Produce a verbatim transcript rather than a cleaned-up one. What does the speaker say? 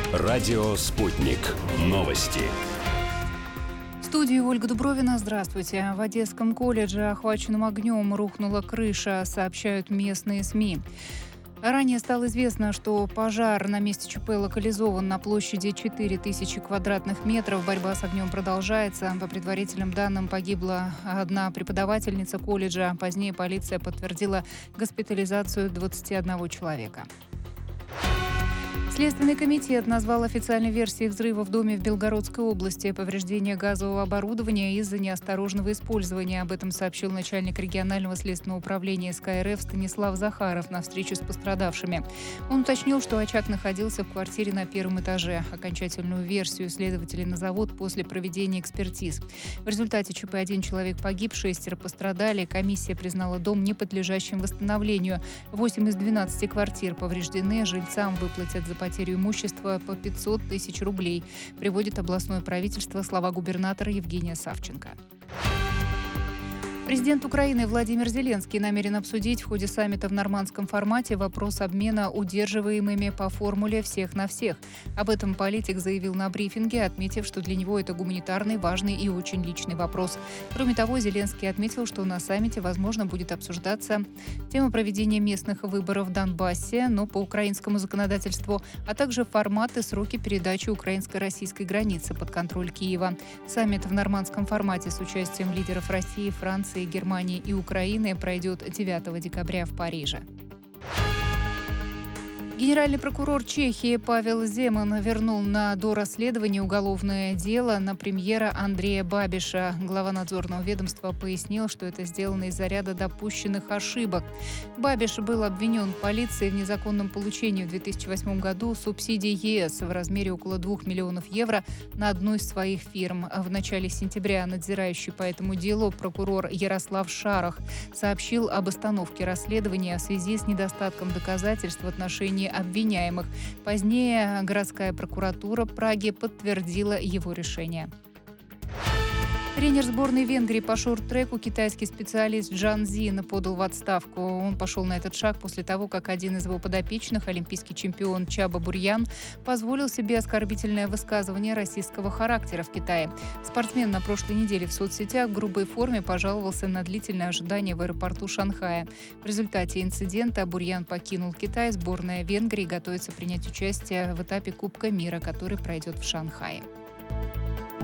Радио «Спутник». Новости. В студии Ольга Дубровина. Здравствуйте. В Одесском колледже, охваченном огнем, рухнула крыша, сообщают местные СМИ. Ранее стало известно, что пожар на месте ЧП локализован на площади четыре тысячи квадратных метров. Борьба с огнем продолжается. По предварительным данным, погибла одна преподавательница колледжа. Позднее полиция подтвердила госпитализацию двадцати одного человека. Следственный комитет назвал официальной версией взрыва в доме в Белгородской области повреждение газового оборудования из-за неосторожного использования. Об этом сообщил начальник регионального следственного управления СК РФ Станислав Захаров на встрече с пострадавшими. Он уточнил, что очаг находился в квартире на первом этаже. Окончательную версию следователи назовут после проведения экспертиз. В результате ЧП один человек погиб, шестеро пострадали. Комиссия признала дом неподлежащим восстановлению. Восемь из двенадцати квартир повреждены. Жильцам выплатят за потерю имущества по пятьсот тысяч рублей, приводит областное правительство слова губернатора Евгения Савченко. Президент Украины Владимир Зеленский намерен обсудить в ходе саммита в нормандском формате вопрос обмена удерживаемыми по формуле «всех на всех». Об этом политик заявил на брифинге, отметив, что для него это гуманитарный, важный и очень личный вопрос. Кроме того, Зеленский отметил, что на саммите, возможно, будет обсуждаться тема проведения местных выборов в Донбассе, но по украинскому законодательству, а также формат и сроки передачи украинско-российской границы под контроль Киева. Саммит в нормандском формате с участием лидеров России, Франции, Германии и Украины пройдет девятого декабря в Париже. Генеральный прокурор Чехии Павел Земан вернул на дорасследование уголовное дело на премьера Андрея Бабиша. Глава надзорного ведомства пояснил, что это сделано из-за ряда допущенных ошибок. Бабиш был обвинен полицией в незаконном получении в две тысячи восьмом году субсидий ЕС в размере около двух миллионов евро на одну из своих фирм. В начале сентября надзирающий по этому делу прокурор Ярослав Шарах сообщил об остановке расследования в связи с недостатком доказательств в отношении обвиняемых. Позднее городская прокуратура Праги подтвердила его решение. Тренер сборной Венгрии по шорт-треку, китайский специалист Джан Зин, подал в отставку. Он пошел на этот шаг после того, как один из его подопечных, олимпийский чемпион Чаба Бурьян, позволил себе оскорбительное высказывание российского характера в Китае. Спортсмен на прошлой неделе в соцсетях в грубой форме пожаловался на длительное ожидание в аэропорту Шанхая. В результате инцидента Бурьян покинул Китай. Сборная Венгрии готовится принять участие в этапе Кубка мира, который пройдет в Шанхае.